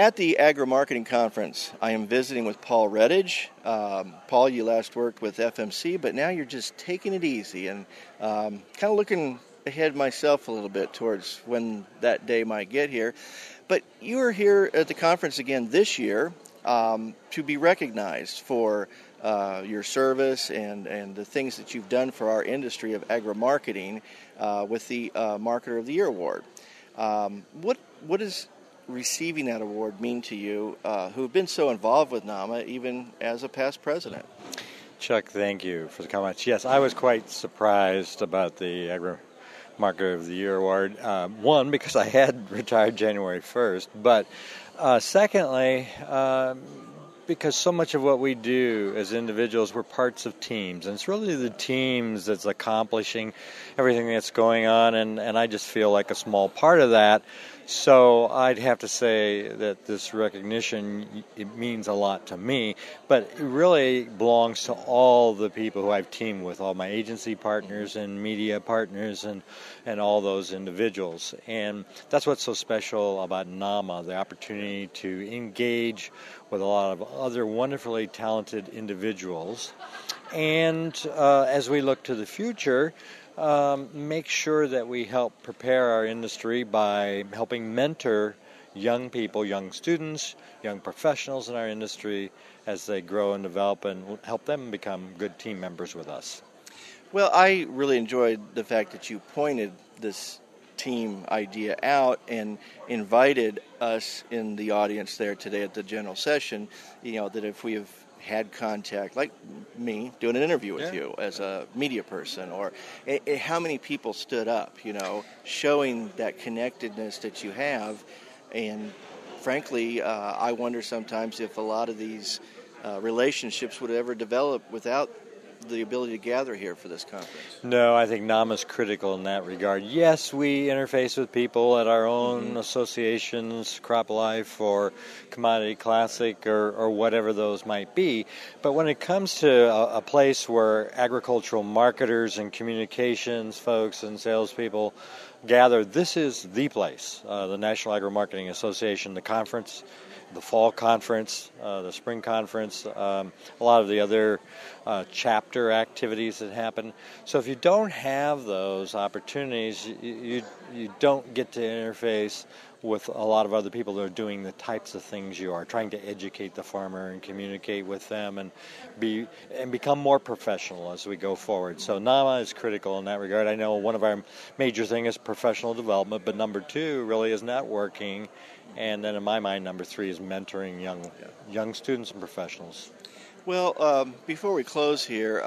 At the Agri-Marketing Conference, I am visiting with Paul Redditch. Paul, you last worked with FMC, but now you're just taking it easy and kind of looking ahead myself a little bit towards when that day might get here. But you are here at the conference again this year to be recognized for your service and the things that you've done for our industry of agri-marketing with the Marketer of the Year award. What does receiving that award mean to you, who have been so involved with NAMA, even as a past president? Chuck, thank you for the comments. Yes, I was quite surprised about the Agri-Marketer of the Year award. One, because I had retired January 1st, but secondly, because so much of what we do as individuals, we're parts of teams, and it's really the teams that's accomplishing everything that's going on, and I just feel like a small part of that. So I'd have to say that this recognition, it means a lot to me, but it really belongs to all the people who I've teamed with, all my agency partners and media partners and all those individuals. And that's what's so special about NAMA, the opportunity to engage with a lot of other wonderfully talented individuals. And as we look to the future, make sure that we help prepare our industry by helping mentor young people, young students, young professionals in our industry as they grow and develop, and help them become good team members with us. Well, I really enjoyed the fact that you pointed this team idea out and invited us in the audience there today at the general session, that if we have had contact, like me doing an interview with you as a media person, or how many people stood up, showing that connectedness that you have. And frankly, I wonder sometimes if a lot of these relationships would ever develop without the ability to gather here for this conference. No, I think NAMA is critical in that regard. Yes, we interface with people at our own associations, Crop Life or Commodity Classic or whatever those might be. But when it comes to a place where agricultural marketers and communications folks and salespeople gather, this is the place. The National Agri-Marketing Association, the conference, the fall conference, the spring conference, a lot of the other chapter activities that happen. So if you don't have those opportunities, you don't get to interface with a lot of other people that are doing the types of things you are, trying to educate the farmer and communicate with them and become more professional as we go forward. So NAMA is critical in that regard. I know one of our major things is professional development, but number two really is networking. And then in my mind, number three is mentoring young students and professionals. Well, before we close here,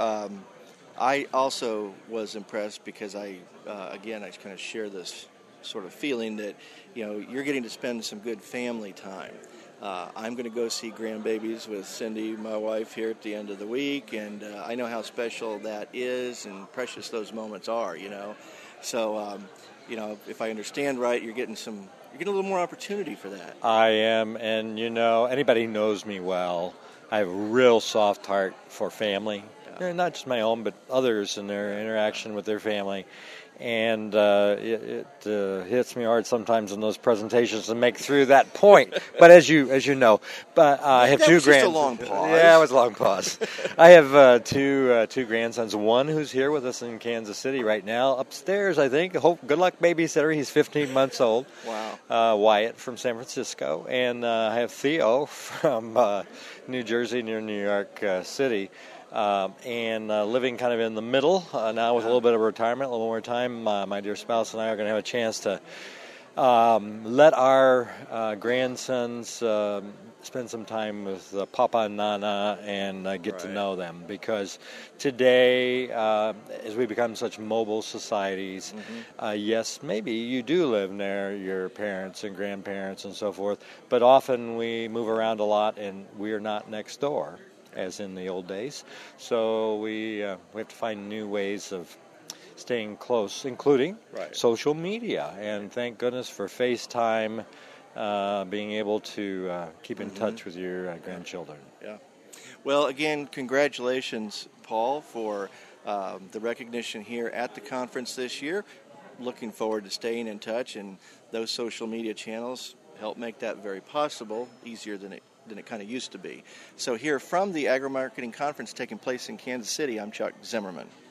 I also was impressed because I kind of share this sort of feeling that, you're getting to spend some good family time. I'm going to go see grandbabies with Cindy, my wife, here at the end of the week, and I know how special that is and precious those moments are, So, if I understand right, you're getting a little more opportunity for that. I am, and anybody who knows me well, I have a real soft heart for family. Yeah. Not just my own, but others and their interaction with their family. And it hits me hard sometimes in those presentations to make through that point. But as you know, I have two grandsons. Just a long pause. Yeah, it was a long pause. I have two grandsons. One who's here with us in Kansas City right now, upstairs, I think. Good luck, babysitter. He's 15 months old. Wow. Wyatt from San Francisco, and I have Theo from New Jersey near New York City. And living kind of in the middle now with a little bit of retirement, a little more time. My dear spouse and I are going to have a chance to let our grandsons spend some time with Papa and Nana and get to know them. Because today, as we become such mobile societies, yes, maybe you do live near your parents and grandparents and so forth, but often we move around a lot and we are not next door, as in the old days. So we have to find new ways of staying close, including social media. And thank goodness for FaceTime, being able to keep in touch with your grandchildren. Yeah. Well, again, congratulations, Paul, for the recognition here at the conference this year. Looking forward to staying in touch, and those social media channels help make that very possible, easier than it kind of used to be. So here from the Agri-Marketing Conference taking place in Kansas City, I'm Chuck Zimmerman.